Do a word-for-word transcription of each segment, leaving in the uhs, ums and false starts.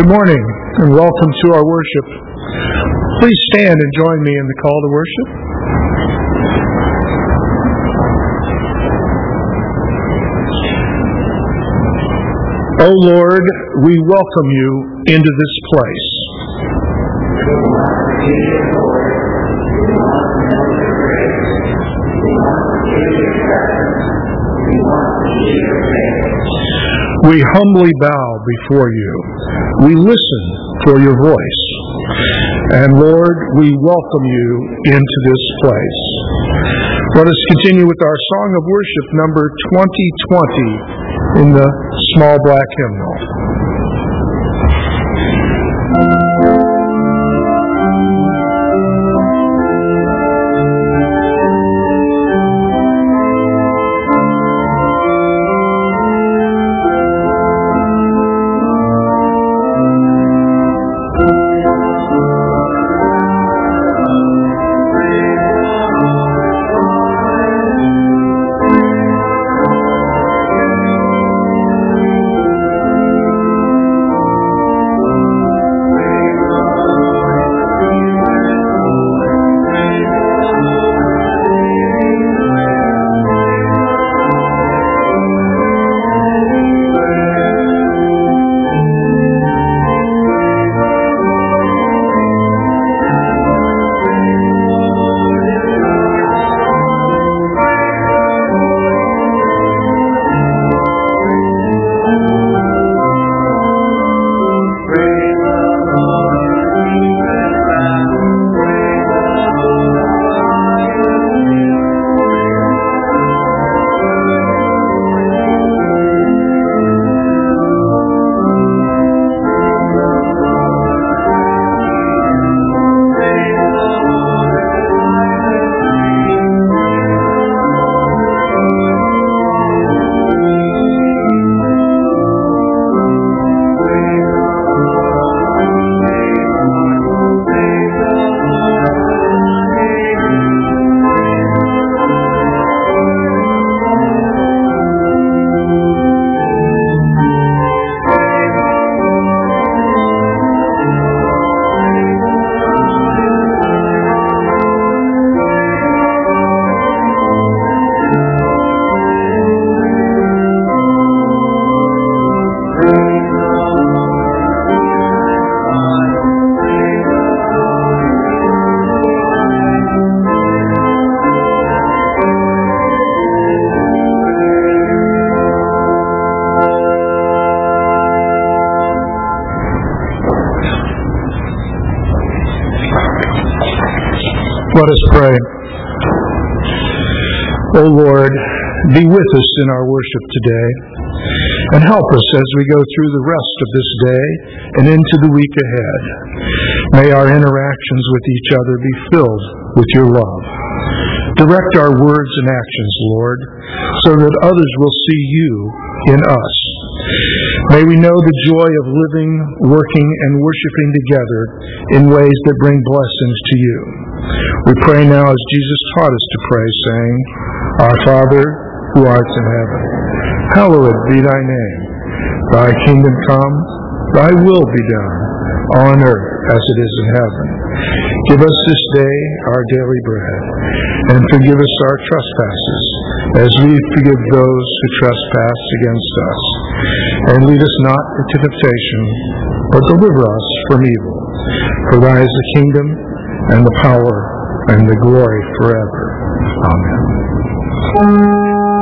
Good morning and welcome to our worship. Please stand and join me in the call to worship. O Lord, we welcome you into this place. We humbly bow before you. We listen for your voice. And Lord, we welcome you into this place. Let us continue with our song of worship, number twenty twenty, in the small black hymnal. Let us pray. O Lord, be with us in our worship today and help us as we go through the rest of this day and into the week ahead. May our interactions with each other be filled with your love. Direct our words and actions, Lord, so that others will see you in us. May we know the joy of living, working, and worshiping together in ways that bring blessings to you. We pray now as Jesus taught us to pray, saying, Our Father, who art in heaven, hallowed be thy name. Thy kingdom come, thy will be done, on earth as it is in heaven. Give us this day our daily bread, and forgive us our trespasses, as we forgive those who trespass against us. And lead us not into temptation, but deliver us from evil. For thine is the kingdom, and the power, and the glory forever. Amen.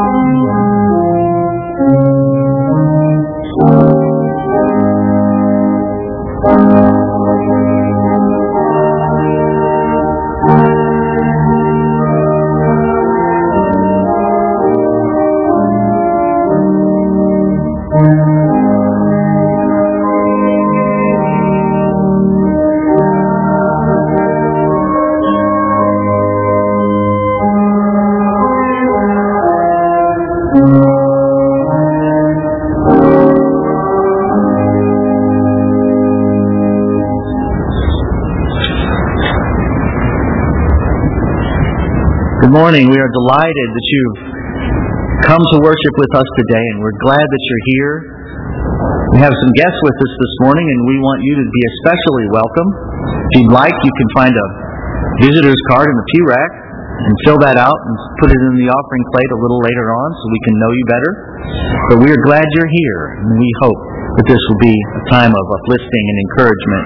Good morning. We are delighted that you've come to worship with us today, and we're glad that you're here. We have some guests with us this morning, and we want you to be especially welcome. If you'd like, you can find a visitor's card in the pew rack and fill that out and put it in the offering plate a little later on so we can know you better. But we are glad you're here, and we hope that this will be a time of uplifting and encouragement.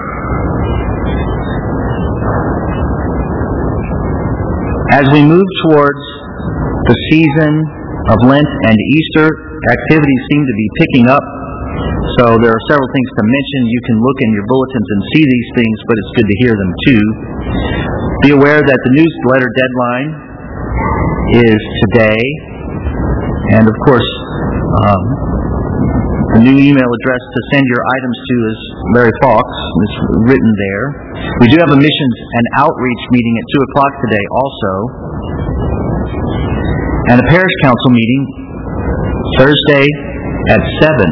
As we move towards the season of Lent and Easter, activities seem to be picking up. So there are several things to mention. You can look in your bulletins and see these things, but it's good to hear them too. Be aware that the newsletter deadline is today. And of course, um, the new email address to send your items to is Larry Fox. It's written there. We do have a missions and outreach meeting at two o'clock today also. And a parish council meeting Thursday at seven.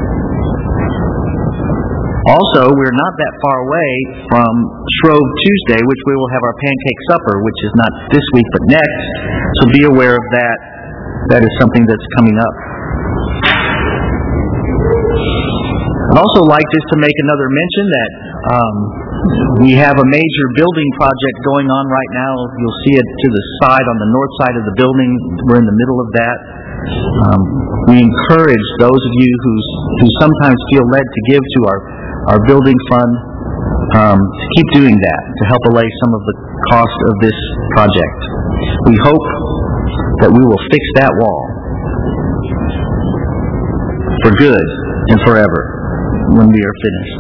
Also, we're not that far away from Shrove Tuesday, which we will have our pancake supper, which is not this week but next. So be aware of that. That is something that's coming up. I'd also like just to make another mention that um, we have a major building project going on right now. You'll see it to the side, on the north side of the building. We're in the middle of that. Um, we encourage those of you who, who sometimes feel led to give to our, our building fund um, to keep doing that, to help allay some of the cost of this project. We hope that we will fix that wall for good and forever when we are finished.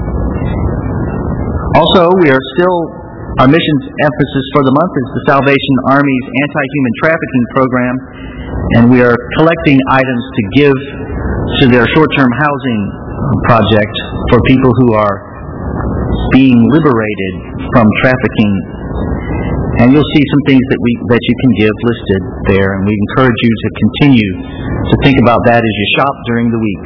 Also, we are still, our missions emphasis for the month is the Salvation Army's anti-human trafficking program, and we are collecting items to give to their short-term housing project for people who are being liberated from trafficking. And you'll see some things that we that you can give listed there, and we encourage you to continue to think about that as you shop during the week.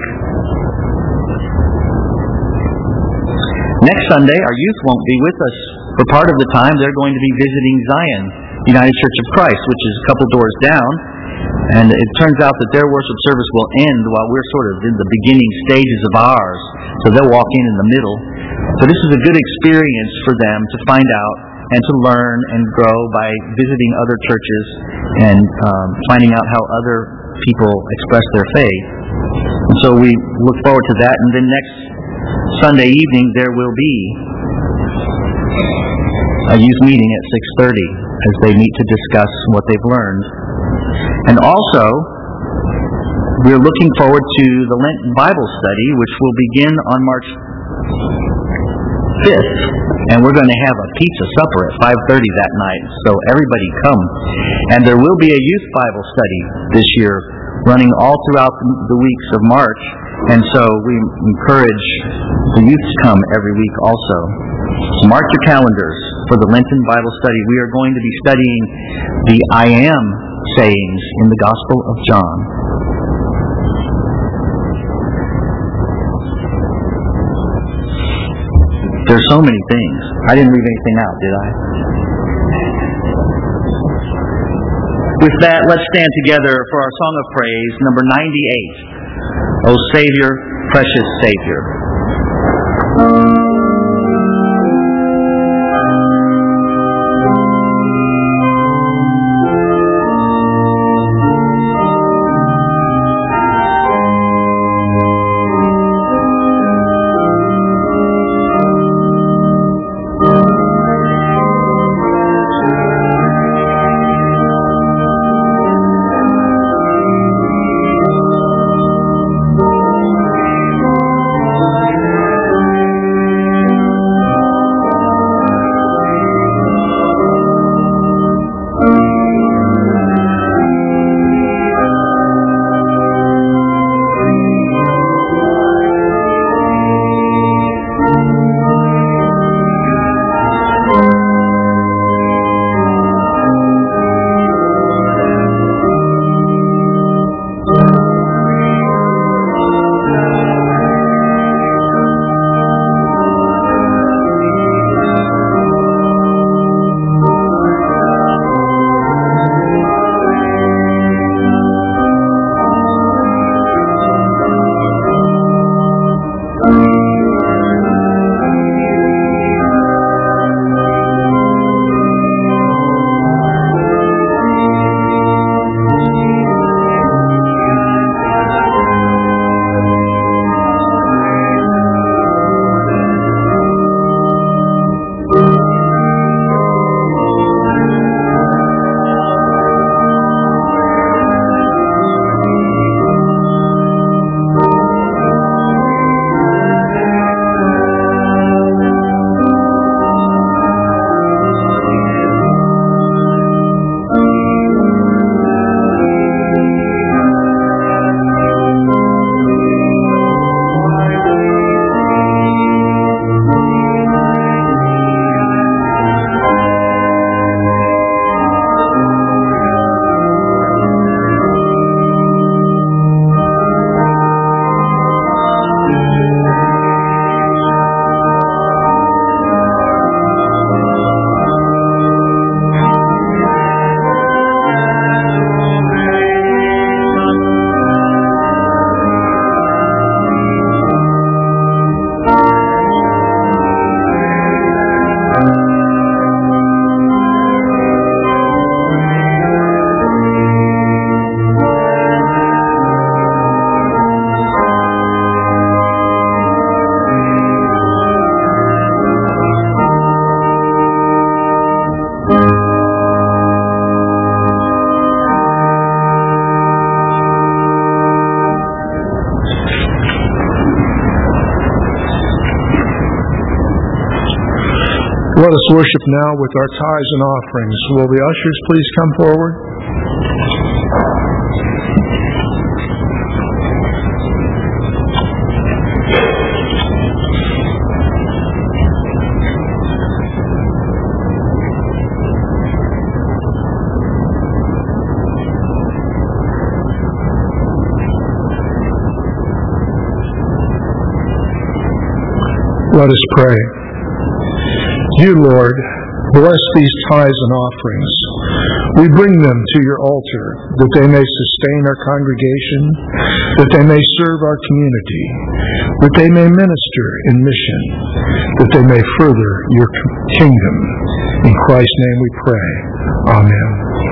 Next Sunday, our youth won't be with us for part of the time. They're going to be visiting Zion United Church of Christ, which is a couple doors down. And it turns out that their worship service will end while we're sort of in the beginning stages of ours. So they'll walk in in the middle. So this is a good experience for them to find out and to learn and grow by visiting other churches and um, finding out how other people express their faith. And so we look forward to that. And then next Sunday evening there will be a youth meeting at six thirty as they meet to discuss what they've learned. And also, we're looking forward to the Lenten Bible study, which will begin on March fifth. And we're going to have a pizza supper at five thirty that night, so everybody come. And there will be a youth Bible study this year, running all throughout the weeks of March. And so we encourage the youth to come every week also. So mark your calendars for the Lenten Bible study. We are going to be studying the I am sayings in the Gospel of John. There's so many things. I didn't leave anything out, did I? With that, let's stand together for our song of praise, number ninety-eight. O Savior, precious Savior. Let us worship now with our tithes and offerings. Will the ushers please come forward? Let us pray. Dear Lord, bless these tithes and offerings. We bring them to your altar, that they may sustain our congregation, that they may serve our community, that they may minister in mission, that they may further your kingdom. In Christ's name we pray. Amen.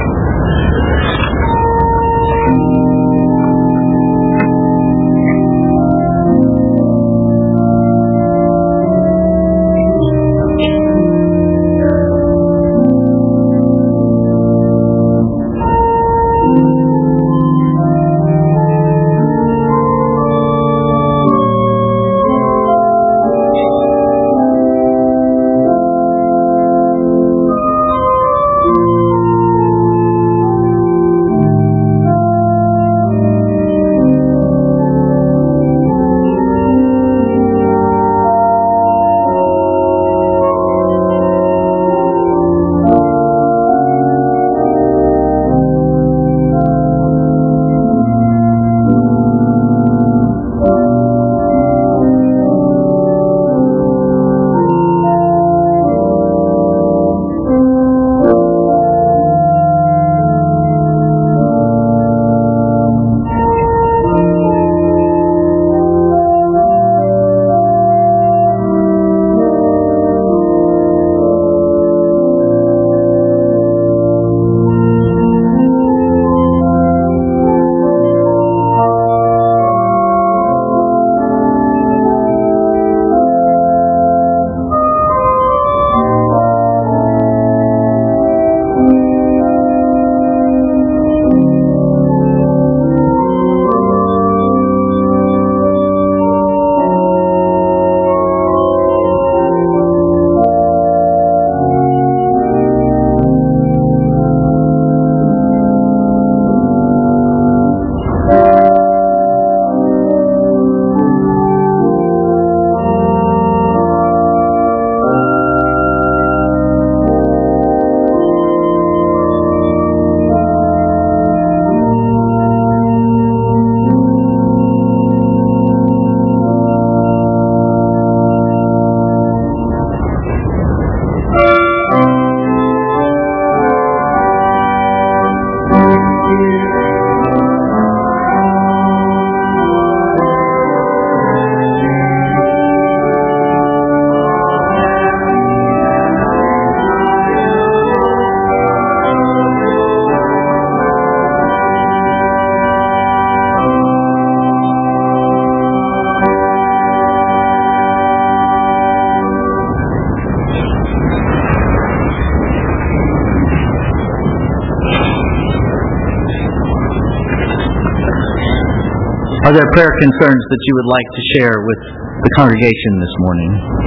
Are there prayer concerns that you would like to share with the congregation this morning?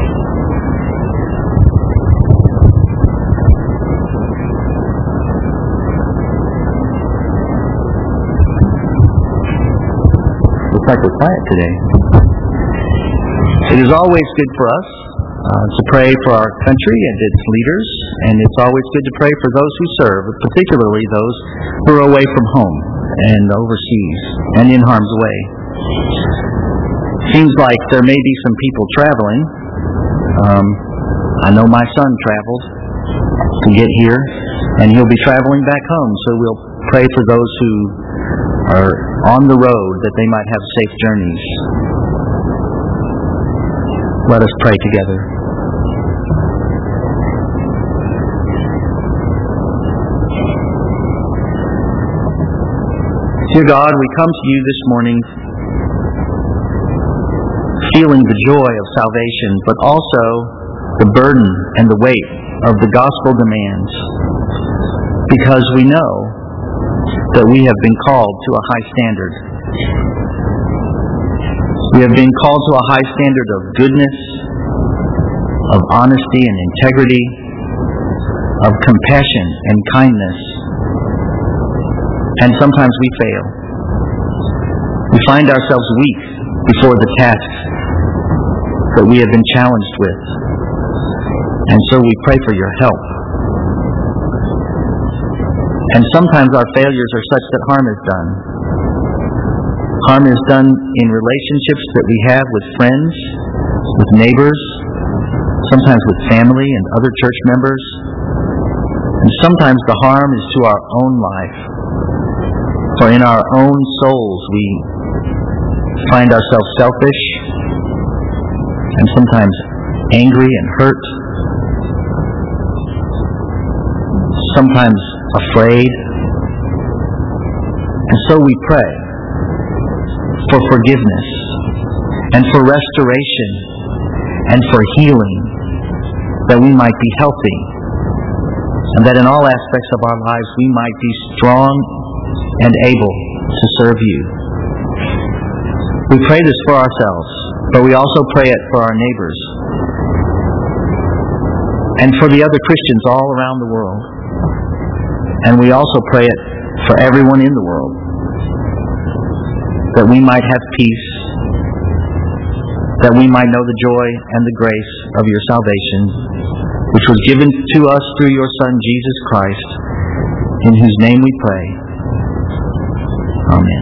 Looks like we're quiet today. It is always good for us uh, to pray for our country and its leaders, and it's always good to pray for those who serve, particularly those who are away from home and overseas and in harm's way. Seems like there may be some people traveling. Um, I know my son traveled to get here, and he'll be traveling back home, so we'll pray for those who are on the road that they might have safe journeys. Let us pray together. Dear God, we come to you this morning feeling the joy of salvation, but also the burden and the weight of the gospel demands, because we know that we have been called to a high standard. We have been called to a high standard of goodness, of honesty and integrity, of compassion and kindness. And sometimes we fail. We find ourselves weak before the tasks that we have been challenged with. And so we pray for your help. And sometimes our failures are such that harm is done. Harm is done in relationships that we have with friends, with neighbors, sometimes with family and other church members. And sometimes the harm is to our own life. For in our own souls we find ourselves selfish and sometimes angry and hurt, sometimes afraid. And so we pray for forgiveness and for restoration and for healing, that we might be healthy and that in all aspects of our lives we might be strong and able to serve you. We pray this for ourselves, but we also pray it for our neighbors and for the other Christians all around the world. And we also pray it for everyone in the world, that we might have peace, that we might know the joy and the grace of your salvation, which was given to us through your Son, Jesus Christ, in whose name we pray. Amen.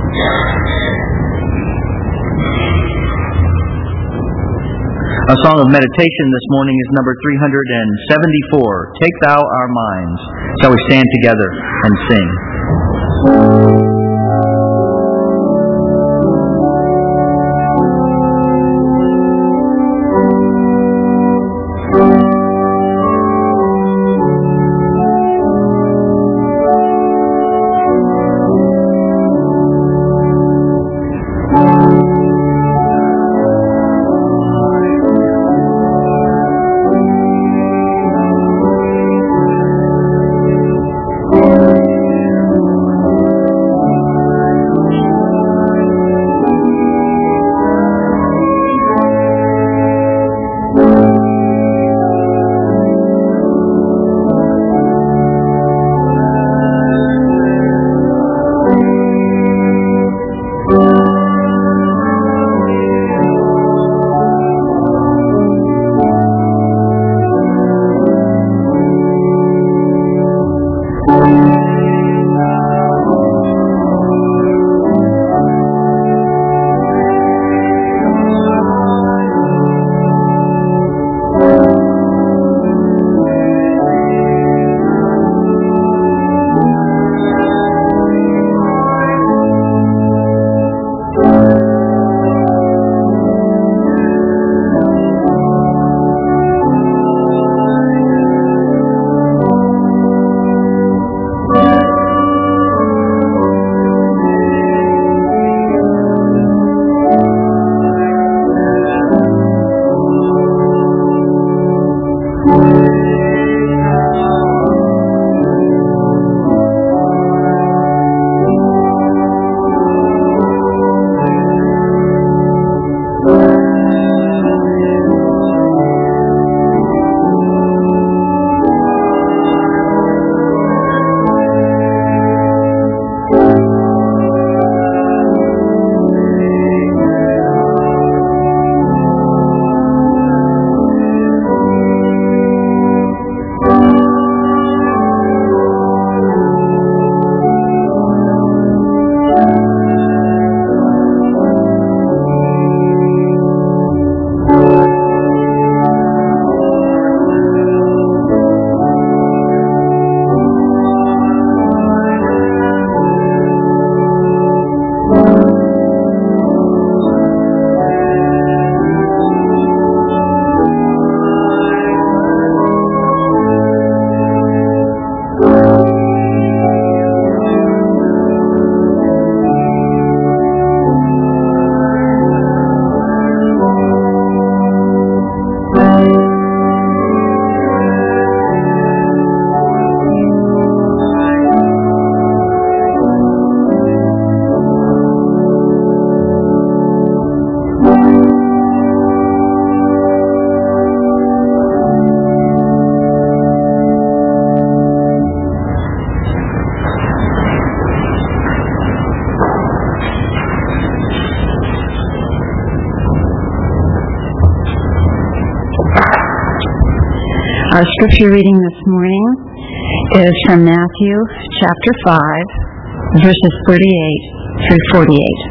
Our song of meditation this morning is number three hundred seventy-four, Take Thou Our Minds. Shall we stand together and sing? Our scripture reading this morning is from Matthew chapter five, verses thirty-eight through forty-eight.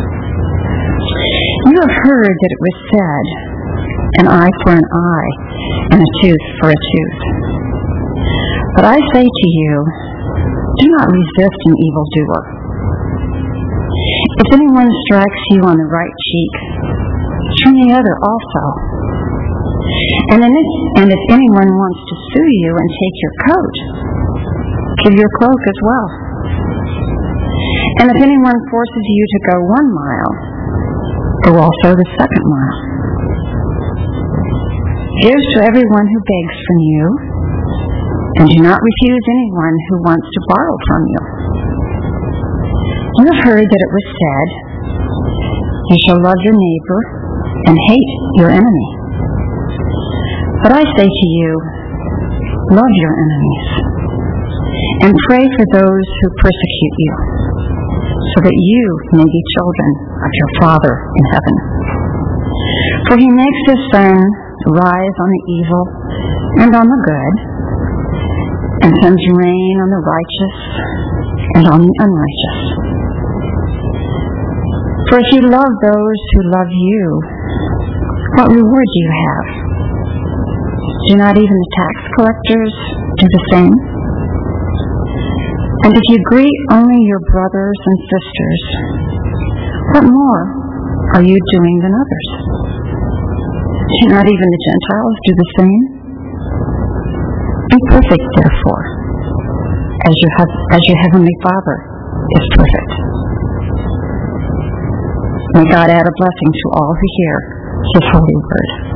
You have heard that it was said, an eye for an eye, and a tooth for a tooth. But I say to you, do not resist an evildoer. If anyone strikes you on the right cheek, turn the other also. And, if, and if anyone wants to sue you and take your coat, give your cloak as well. And if anyone forces you to go one mile, go also the second mile. Give to everyone who begs from you, and do not refuse anyone who wants to borrow from you. You have heard that it was said, you shall love your neighbor and hate your enemy. But I say to you, love your enemies, and pray for those who persecute you, so that you may be children of your Father in heaven. For he makes his sun rise on the evil and on the good, and sends rain on the righteous and on the unrighteous. For if you love those who love you, what reward do you have? Do not even the tax collectors do the same? And if you greet only your brothers and sisters, what more are you doing than others? Do not even the Gentiles do the same? Be perfect, therefore, as your, as your heavenly Father is perfect. May God add a blessing to all who hear his holy word.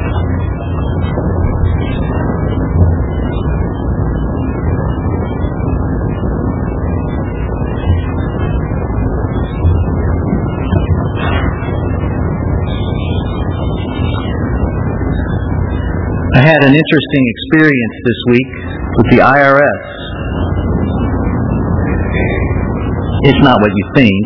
I had an interesting experience this week with the I R S. It's not what you think.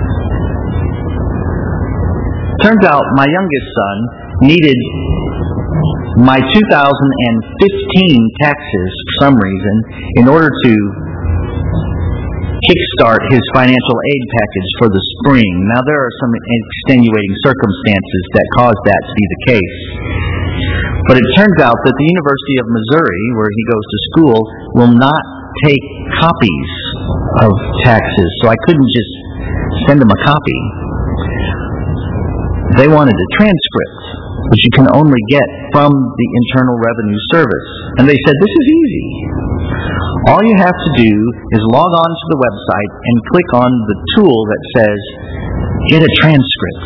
Turns out my youngest son needed my two thousand fifteen taxes for some reason in order to kickstart his financial aid package for the spring. Now, there are some extenuating circumstances that cause that to be the case. But it turns out that the University of Missouri, where he goes to school, will not take copies of taxes, so I couldn't just send him a copy. They wanted a transcript, which you can only get from the Internal Revenue Service. And they said, this is easy. All you have to do is log on to the website and click on the tool that says, get a transcript.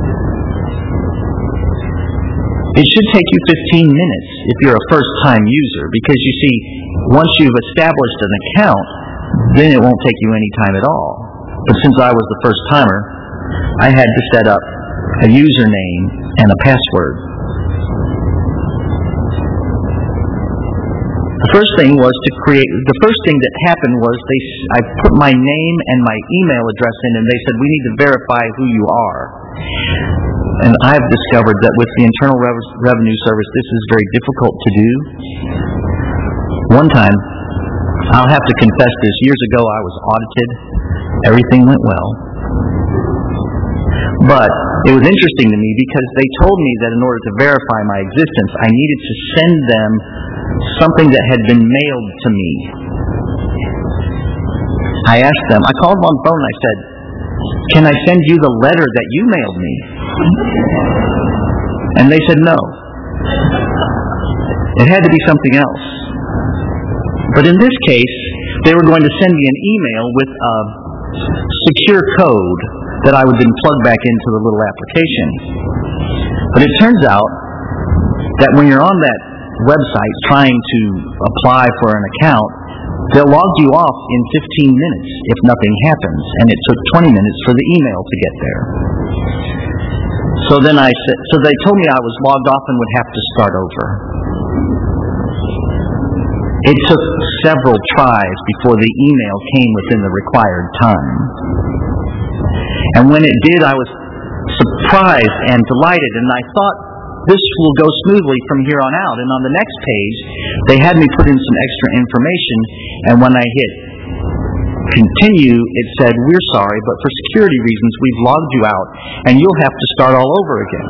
It should take you fifteen minutes if you're a first-time user, because you see, once you've established an account, then it won't take you any time at all. But since I was the first-timer, I had to set up a username and a password. The first thing was to create, the first thing that happened was they, I put my name and my email address in, and they said, we need to verify who you are. And I've discovered that with the Internal Revenue Service, this is very difficult to do. One time, I'll have to confess this, years ago I was audited. Everything went well. But it was interesting to me because they told me that in order to verify my existence, I needed to send them something that had been mailed to me. I asked them, I called them on the phone and I said, can I send you the letter that you mailed me? And they said no. It had to be something else. But in this case, they were going to send me an email with a secure code that I would then plug back into the little application. But it turns out that when you're on that website trying to apply for an account, they'll log you off in fifteen minutes if nothing happens, and it took twenty minutes for the email to get there. So then I said, so they told me I was logged off and would have to start over. It took several tries before the email came within the required time. And when it did, I was surprised and delighted, and I thought this will go smoothly from here on out. And on the next page, they had me put in some extra information, and when I hit continue, it said, we're sorry, but for security reasons, we've logged you out, and you'll have to start all over again.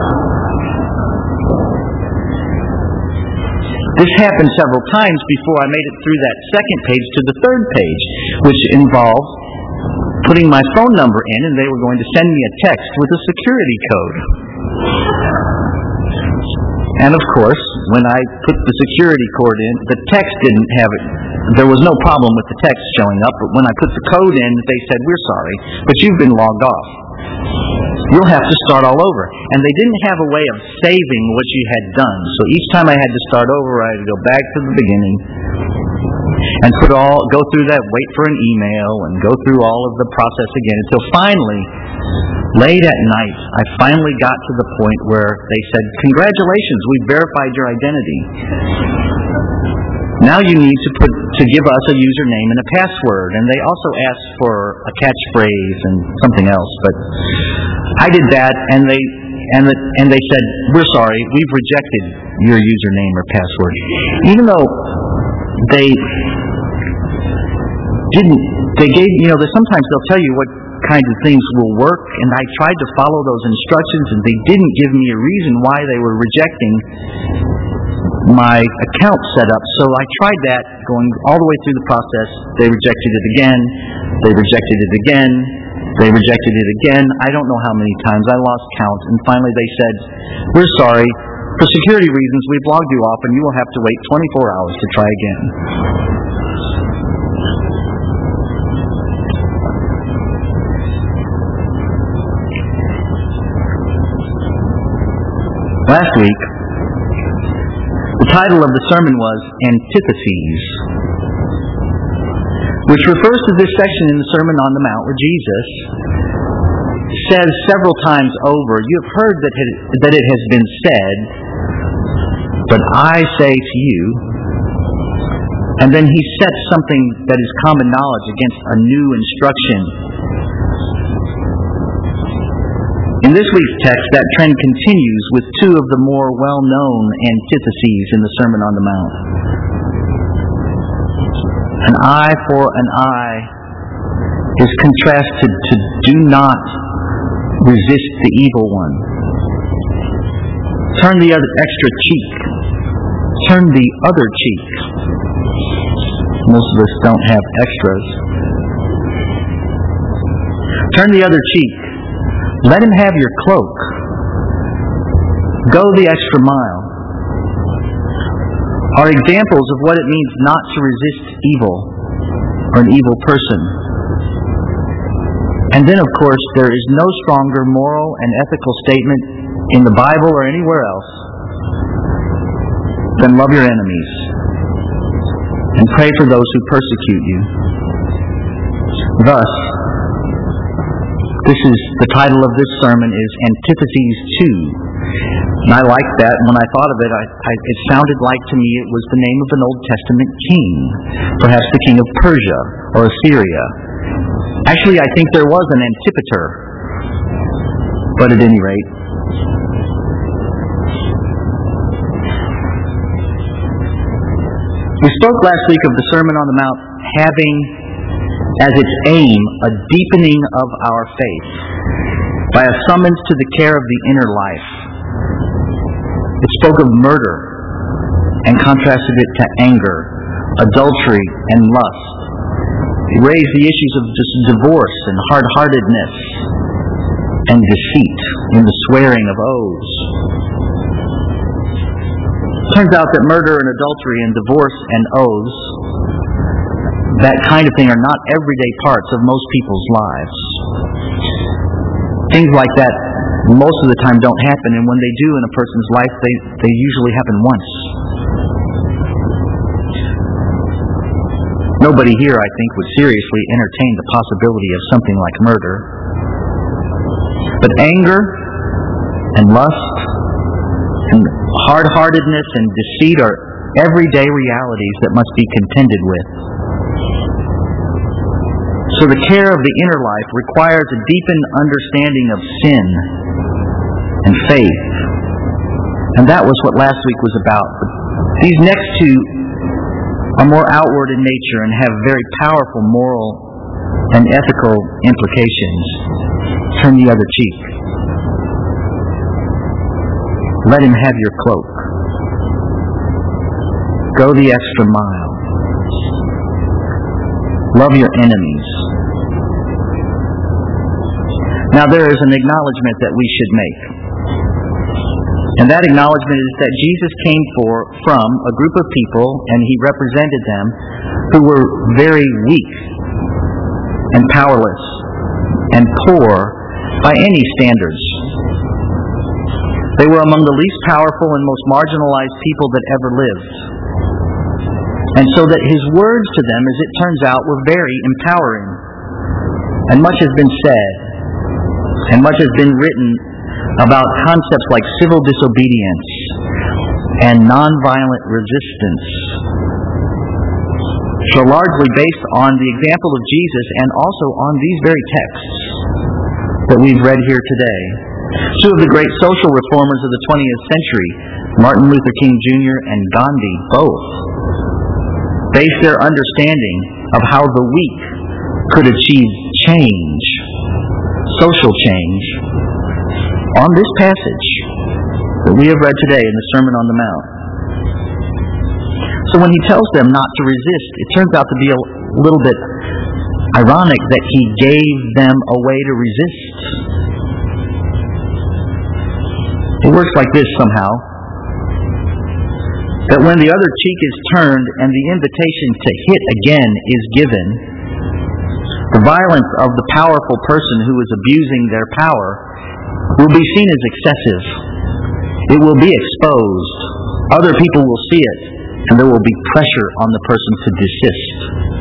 This happened several times before I made it through that second page to the third page, which involved putting my phone number in, and they were going to send me a text with a security code. And of course, when I put the security code in, the text didn't have it. There was no problem with the text showing up, but when I put the code in, they said, we're sorry, but you've been logged off. You'll have to start all over. And they didn't have a way of saving what you had done. So each time I had to start over, I had to go back to the beginning and put all, go through that, wait for an email, and go through all of the process again, until finally, late at night, I finally got to the point where they said, congratulations, we've verified your identity. Now you need to put to give us a username and a password. And they also asked for a catchphrase and something else. But I did that, and they and the, and they said, we're sorry, we've rejected your username or password. Even though they didn't, they gave, you know, sometimes they'll tell you what kinds of things will work, and I tried to follow those instructions, and they didn't give me a reason why they were rejecting my account setup. So I tried that, going all the way through the process. They rejected it again. They rejected it again. They rejected it again. I don't know how many times. I lost count. And finally they said, we're sorry. For security reasons, we've logged you off, and you will have to wait twenty-four hours to try again. Last week, the title of the sermon was Antitheses, which refers to this section in the Sermon on the Mount where Jesus says several times over, you have heard that it, that it has been said, but I say to you, and then he sets something that is common knowledge against a new instruction. In this week's text, that trend continues with two of the more well-known antitheses in the Sermon on the Mount. An eye for an eye is contrasted to do not resist the evil one. Turn the other extra cheek. Turn the other cheek. Most of us don't have extras. Turn the other cheek. Let him have your cloak. Go the extra mile. Are examples of what it means not to resist evil or an evil person. And then, of course, there is no stronger moral and ethical statement in the Bible or anywhere else than love your enemies and pray for those who persecute you. Thus, this is the title of this sermon is Antitheses two. And I liked that. When I thought of it, I, I, it sounded like to me it was the name of an Old Testament king, perhaps the king of Persia or Assyria. Actually, I think there was an Antipater, but at any rate. We spoke last week of the Sermon on the Mount having as its aim a deepening of our faith by a summons to the care of the inner life. It spoke of murder and contrasted it to anger, adultery, and lust. It raised the issues of just divorce and hard-heartedness and deceit in the swearing of oaths. It turns out that murder and adultery and divorce and oaths, that kind of thing, are not everyday parts of most people's lives. Things like that most of the time don't happen, and when they do in a person's life, they, they usually happen once. Nobody here, I think, would seriously entertain the possibility of something like murder. But anger and lust and hard-heartedness and deceit are everyday realities that must be contended with. So the care of the inner life requires a deepened understanding of sin and faith And that was what last week was about. But these next two are more outward in nature and have very powerful moral and ethical implications. Turn the other cheek. Let him have your cloak. Go the extra mile. Love your enemies. Now there is an acknowledgement that we should make. And that acknowledgement is that Jesus came for, from a group of people, and He represented them, who were very weak and powerless and poor by any standards. They were among the least powerful and most marginalized people that ever lived. And so that His words to them, as it turns out, were very empowering. And much has been said, and much has been written about concepts like civil disobedience and nonviolent resistance, which are largely based on the example of Jesus and also on these very texts that we've read here today. Two of the great social reformers of the twentieth century, Martin Luther King Junior and Gandhi, both based their understanding of how the weak could achieve change, social change, on this passage that we have read today in the Sermon on the Mount. So when He tells them not to resist, it turns out to be a little bit ironic that He gave them a way to resist. It works like this somehow, that when the other cheek is turned and the invitation to hit again is given, the violence of the powerful person who is abusing their power will be seen as excessive. It will be exposed. Other people will see it, and there will be pressure on the person to desist,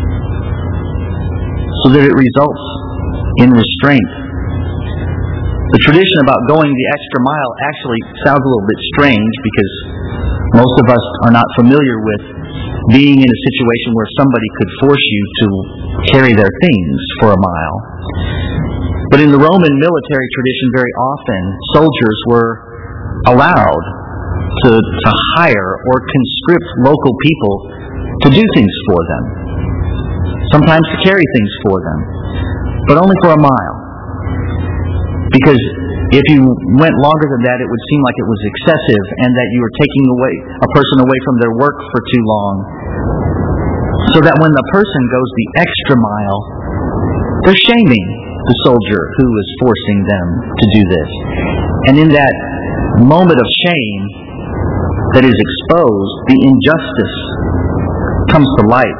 so that it results in restraint. The tradition about going the extra mile actually sounds a little bit strange, because most of us are not familiar with being in a situation where somebody could force you to carry their things for a mile. But in the Roman military tradition, very often, soldiers were allowed to, to hire or conscript local people to do things for them. Sometimes to carry things for them, but only for a mile. Because if you went longer than that, it would seem like it was excessive and that you were taking away a person away from their work for too long. So that when the person goes the extra mile, they're shaming the soldier who is forcing them to do this. And in that moment of shame that is exposed, the injustice comes to light.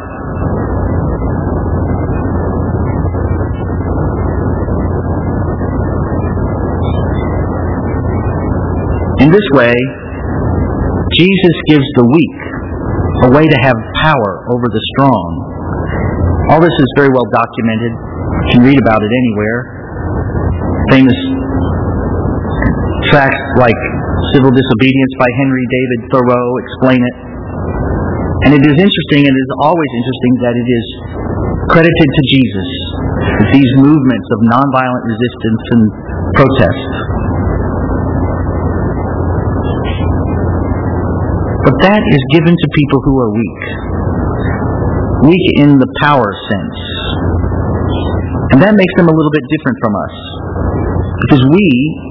In this way, Jesus gives the weak a way to have power over the strong. All this is very well documented. You can read about it anywhere. Famous tracts like Civil Disobedience by Henry David Thoreau explain it. And it is interesting, and it is always interesting, that it is credited to Jesus, that these movements of nonviolent resistance and protest. But that is given to people who are weak. Weak in the power sense. And that makes them a little bit different from us. Because we,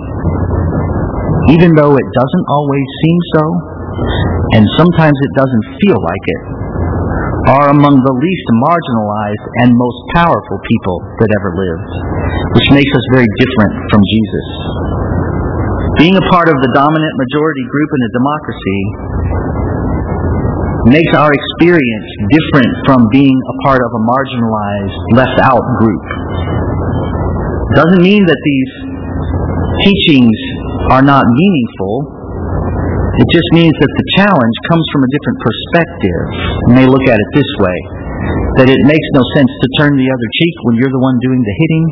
even though it doesn't always seem so, and sometimes it doesn't feel like it, are among the least marginalized and most powerful people that ever lived, which makes us very different from Jesus. Being a part of the dominant majority group in a democracy makes our experience different from being a part of a marginalized, left out group. Doesn't mean that these teachings are not meaningful. It just means that the challenge comes from a different perspective. You may look at it this way, that it makes no sense to turn the other cheek when you're the one doing the hitting.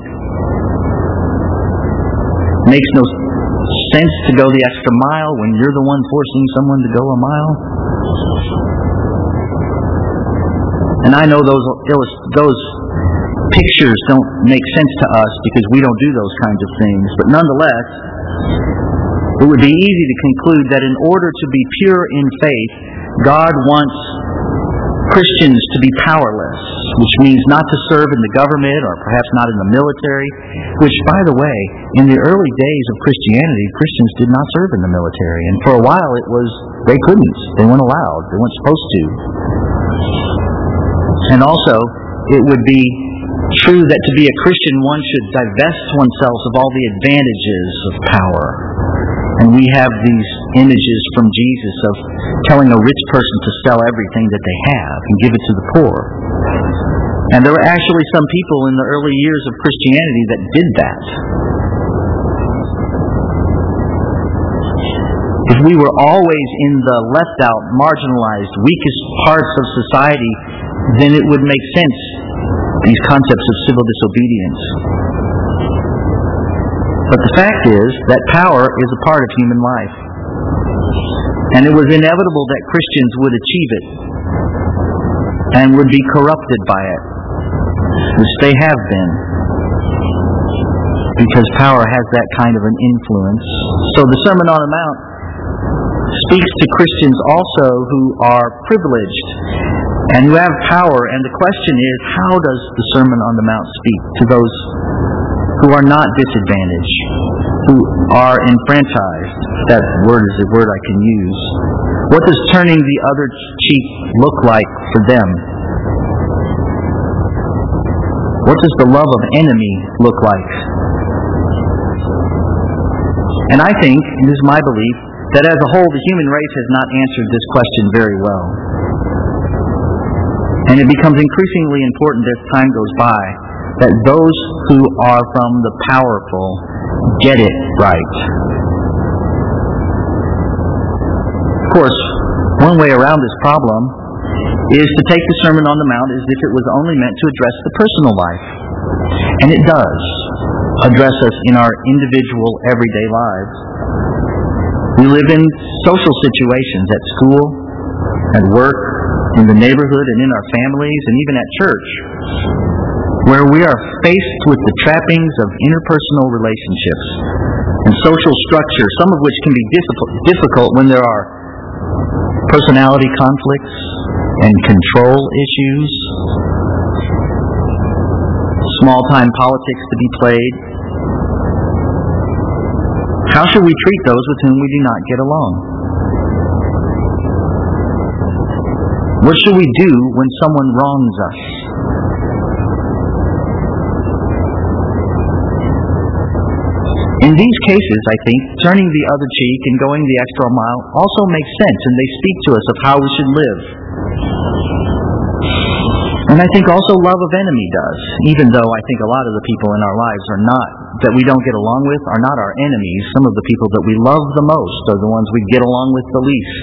It makes no sense to go the extra mile when you're the one forcing someone to go a mile. And I know those those pictures don't make sense to us because we don't do those kinds of things. But nonetheless, it would be easy to conclude that in order to be pure in faith, God wants Christians to be powerless, which means not to serve in the government or perhaps not in the military, which, by the way, in the early days of Christianity, Christians did not serve in the military. And for a while it was, they couldn't. They weren't allowed. They weren't supposed to. And also, it would be true that to be a Christian, one should divest oneself of all the advantages of power. And we have these images from Jesus of telling a rich person to sell everything that they have and give it to the poor. And there were actually some people in the early years of Christianity that did that. If we were always in the left out, marginalized, weakest parts of society, then it would make sense, these concepts of civil disobedience. But the fact is that power is a part of human life. And it was inevitable that Christians would achieve it and would be corrupted by it, which they have been, because power has that kind of an influence. So the Sermon on the Mount speaks to Christians also who are privileged and who have power. And the question is, how does the Sermon on the Mount speak to those who are not disadvantaged, who are enfranchised? That word is a word I can use. What does turning the other cheek look like for them? What does the love of enemy look like? And I think, and this is my belief, that as a whole the human race has not answered this question very well. And it becomes increasingly important as time goes by that those who are from the powerful get it right. Of course, one way around this problem is to take the Sermon on the Mount as if it was only meant to address the personal life. And it does address us in our individual, everyday lives. We live in social situations at school, at work, in the neighborhood, and in our families, and even at church, where we are faced with the trappings of interpersonal relationships and social structure, some of which can be difficult when there are personality conflicts and control issues, small-time politics to be played. How should we treat those with whom we do not get along? What should we do when someone wrongs us? In these cases, I think, turning the other cheek and going the extra mile also makes sense, and they speak to us of how we should live. And I think also love of enemy does, even though I think a lot of the people in our lives are not, that we don't get along with, are not our enemies. Some of the people that we love the most are the ones we get along with the least.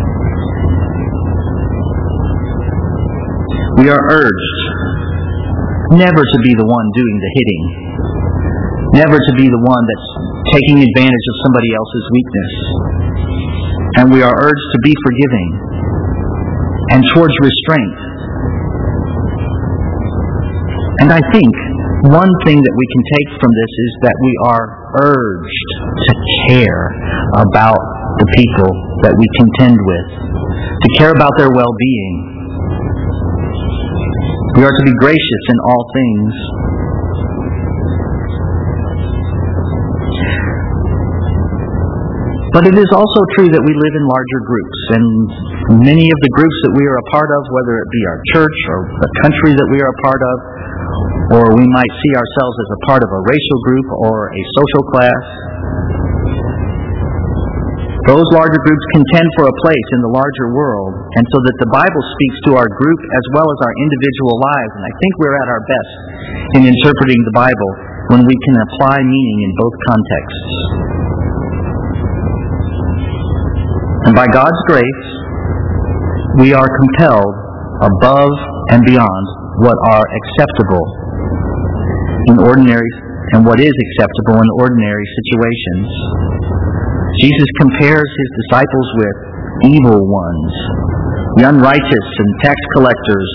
We are urged never to be the one doing the hitting, never to be the one that's taking advantage of somebody else's weakness. And we are urged to be forgiving and towards restraint. And I think one thing that we can take from this is that we are urged to care about the people that we contend with, to care about their well-being. We are to be gracious in all things. But it is also true that we live in larger groups, and many of the groups that we are a part of, whether it be our church or the country that we are a part of, or we might see ourselves as a part of a racial group or a social class, those larger groups contend for a place in the larger world, and so that the Bible speaks to our group as well as our individual lives. And I think we're at our best in interpreting the Bible when we can apply meaning in both contexts. And by God's grace, we are compelled above and beyond what are acceptable in ordinary, and what is acceptable in ordinary situations. Jesus compares his disciples with evil ones, the unrighteous and tax collectors.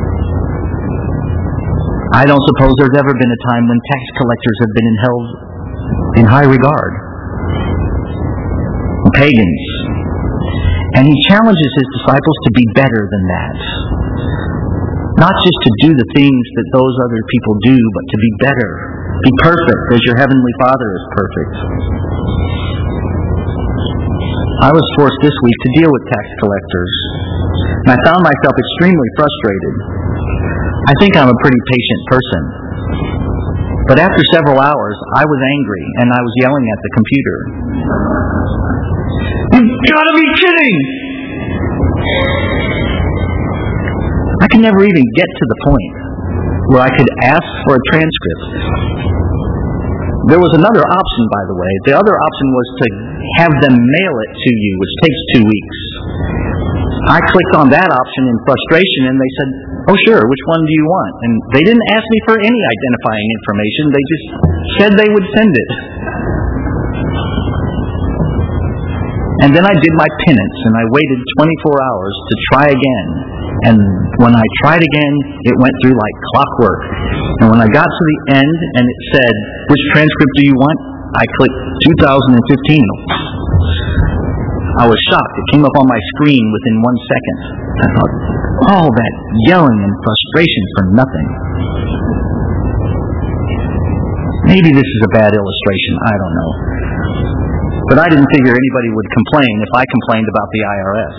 I don't suppose there's ever been a time when tax collectors have been held in high regard. pagans. And he challenges his disciples to be better than that. Not just to do the things that those other people do, but to be better. Be perfect as your heavenly Father is perfect. I was forced this week to deal with tax collectors, and I found myself extremely frustrated. I think I'm a pretty patient person. But after several hours, I was angry, and I was yelling at the computer. You've got to be kidding! I could never even get to the point where I could ask for a transcript. There was another option, by the way. The other option was to have them mail it to you, which takes two weeks. I clicked on that option in frustration, and they said, oh, sure, which one do you want? And they didn't ask me for any identifying information. They just said they would send it. And then I did my penance, and I waited twenty-four hours to try again. And when I tried again, it went through like clockwork. And when I got to the end, and it said, which transcript do you want? I clicked two thousand fifteen. I was shocked. It came up on my screen within one second. I thought, all that yelling and frustration for nothing. Maybe this is a bad illustration. I don't know. But I didn't figure anybody would complain if I complained about the I R S.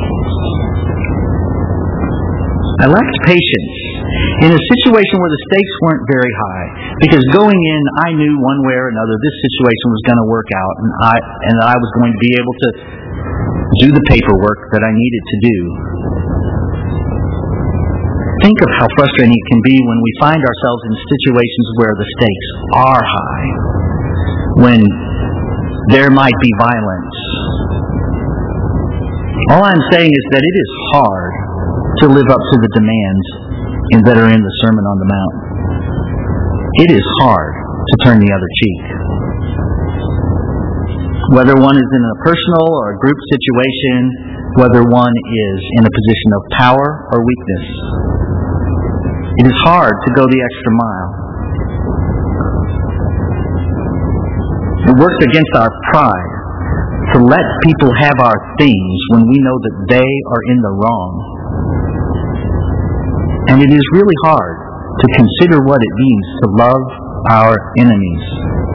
I lacked patience in a situation where the stakes weren't very high, because going in, I knew one way or another this situation was going to work out, and I and I was going to be able to do the paperwork that I needed to do. Think of how frustrating it can be when we find ourselves in situations where the stakes are high, when there might be violence. All I'm saying is that it is hard to live up to the demands that are in the Sermon on the Mount. It is hard to turn the other cheek. Whether one is in a personal or a group situation, whether one is in a position of power or weakness, it is hard to go the extra mile. It works against our pride to let people have our things when we know that they are in the wrong. And it is really hard to consider what it means to love our enemies.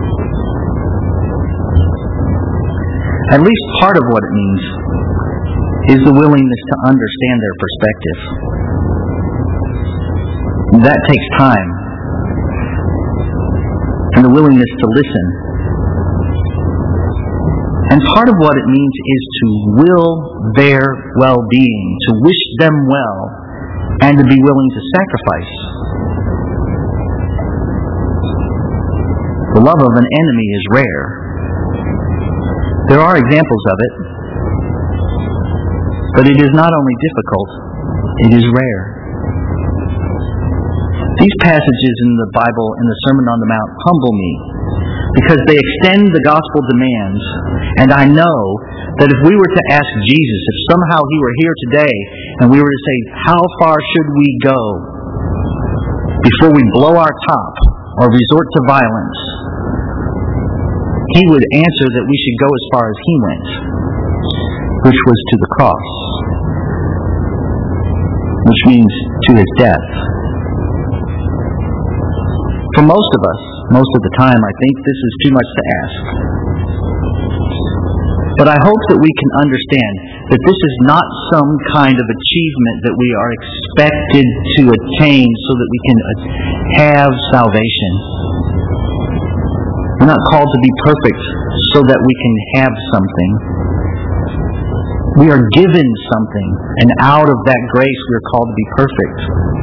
At least part of what it means is the willingness to understand their perspective. That takes time. And the willingness to listen. And part of what it means is to will their well-being, to wish them well, and to be willing to sacrifice. The love of an enemy is rare. There are examples of it, but it is not only difficult, it is rare. These passages in the Bible, in the Sermon on the Mount, humble me, because they extend the gospel demands, and I know that if we were to ask Jesus, if somehow He were here today, and we were to say, how far should we go before we blow our top or resort to violence, He would answer that we should go as far as He went, which was to the cross, which means to His death. For most of us, most of the time, I think this is too much to ask. But I hope that we can understand that this is not some kind of achievement that we are expected to attain so that we can have salvation. We're not called to be perfect so that we can have something. We are given something, and out of that grace we are called to be perfect.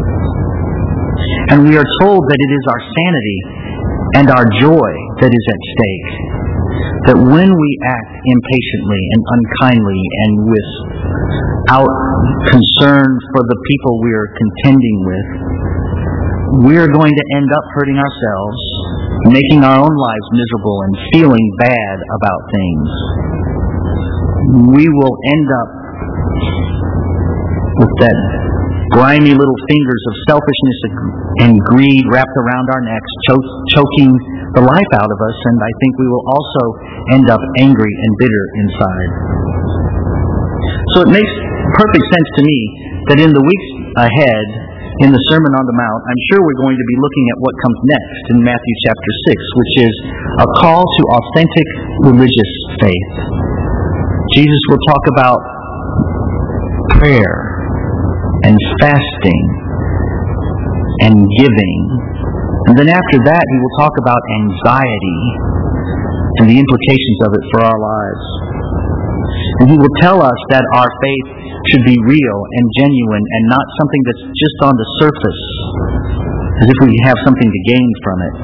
And we are told that it is our sanity and our joy that is at stake. That when we act impatiently and unkindly and without concern for the people we are contending with, we are going to end up hurting ourselves, making our own lives miserable, and feeling bad about things. We will end up with that grimy little fingers of selfishness and greed wrapped around our necks, cho- choking the life out of us, and I think we will also end up angry and bitter inside. So it makes perfect sense to me that in the weeks ahead, in the Sermon on the Mount, I'm sure we're going to be looking at what comes next in Matthew chapter six, which is a call to authentic religious faith. Jesus will talk about prayer and fasting and giving. And then after that, he will talk about anxiety and the implications of it for our lives. And he will tell us that our faith should be real and genuine and not something that's just on the surface, as if we have something to gain from it.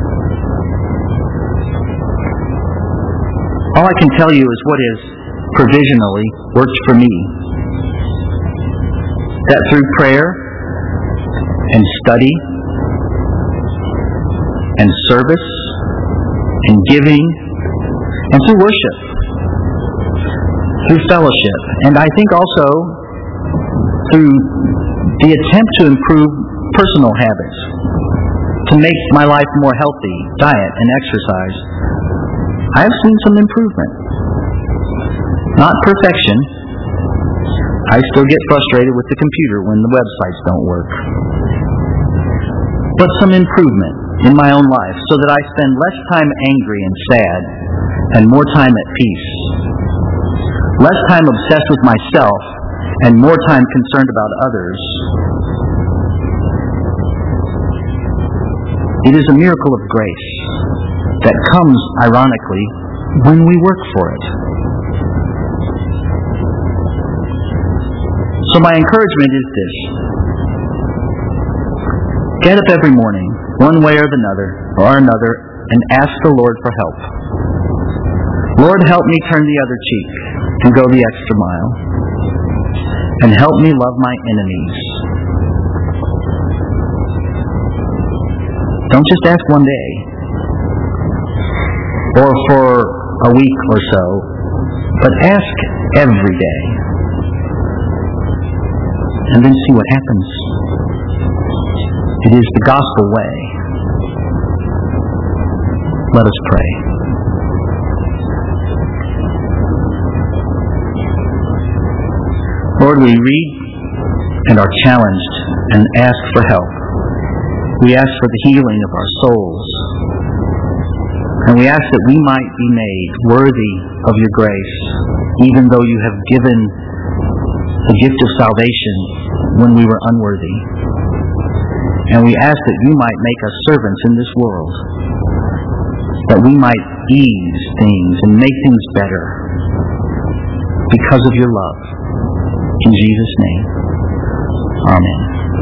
All I can tell you is what is provisionally worked for me. That through prayer and study and service and giving and through worship, through fellowship, and I think also through the attempt to improve personal habits, to make my life more healthy, diet and exercise, I have seen some improvement. Not perfection. I still get frustrated with the computer when the websites don't work. But some improvement in my own life so that I spend less time angry and sad and more time at peace. Less time obsessed with myself and more time concerned about others. It is a miracle of grace that comes, ironically, when we work for it. So my encouragement is this. Get up every morning, one way or another, or another, and ask the Lord for help. Lord, help me turn the other cheek and go the extra mile. And help me love my enemies. Don't just ask one day, or for a week or so, but ask every day. And then see what happens. It is the gospel way. Let us pray. Lord, we read and are challenged and ask for help. We ask for the healing of our souls. And we ask that we might be made worthy of your grace, even though you have given the gift of salvation when we were unworthy. And we ask that you might make us servants in this world, that we might ease things and make things better because of your love. In Jesus' name, amen.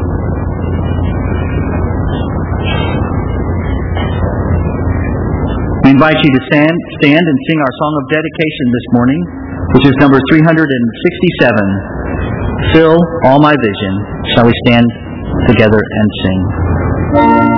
We invite you to stand, stand and sing our song of dedication this morning, which is number three hundred sixty-seven. Fill all my vision. Shall we stand together and sing?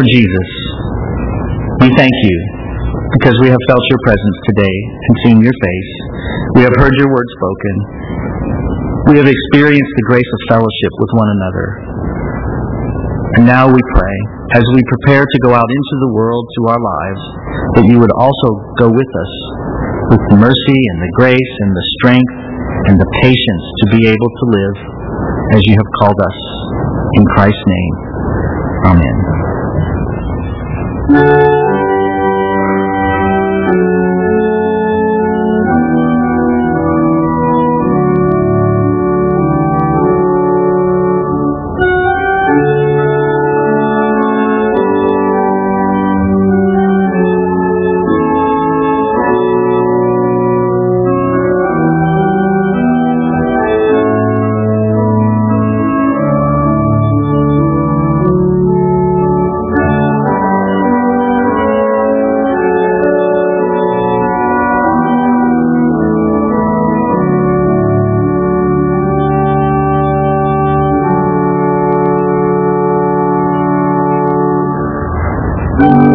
Lord Jesus, we thank you because we have felt your presence today and seen your face. We have heard your word spoken. We have experienced the grace of fellowship with one another. And now we pray, as we prepare to go out into the world to our lives, that you would also go with us with the mercy and the grace and the strength and the patience to be able to live as you have called us. In Christ's name, amen. Thank you.